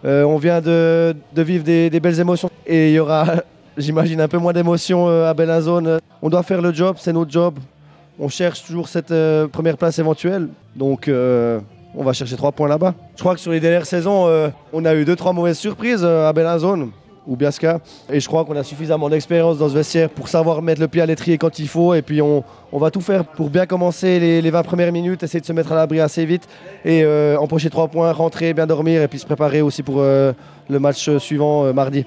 On vient de vivre des belles émotions et il y aura, j'imagine, un peu moins d'émotions à Bellinzone. On doit faire le job, c'est notre job. On cherche toujours cette première place éventuelle. Donc on va chercher 3 points là-bas. Je crois que sur les dernières saisons, on a eu 2-3 mauvaises surprises à Bellinzone ou Biasca. Et je crois qu'on a suffisamment d'expérience dans ce vestiaire pour savoir mettre le pied à l'étrier quand il faut. Et puis on va tout faire pour bien commencer les 20 premières minutes, essayer de se mettre à l'abri assez vite et empocher 3 points, rentrer, bien dormir et puis se préparer aussi pour le match suivant mardi.